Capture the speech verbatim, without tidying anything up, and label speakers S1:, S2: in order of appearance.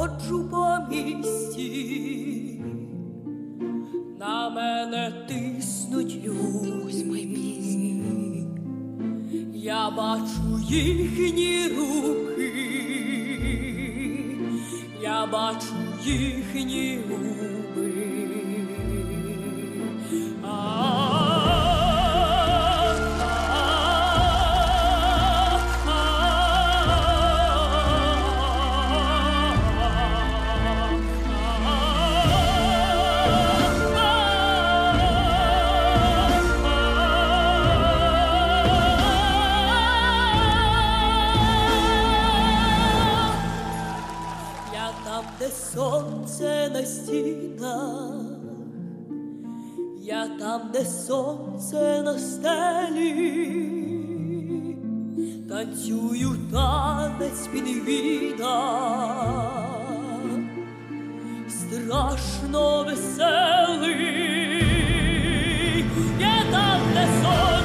S1: ходжу по місті, на мене тиснуть люди. Я бачу їхні руки, я бачу їхні губи. Там, де сонце на стінах, я там, де сонце на стелі, танцюю танець пінгвіна, страшно веселий. Я там, де сонце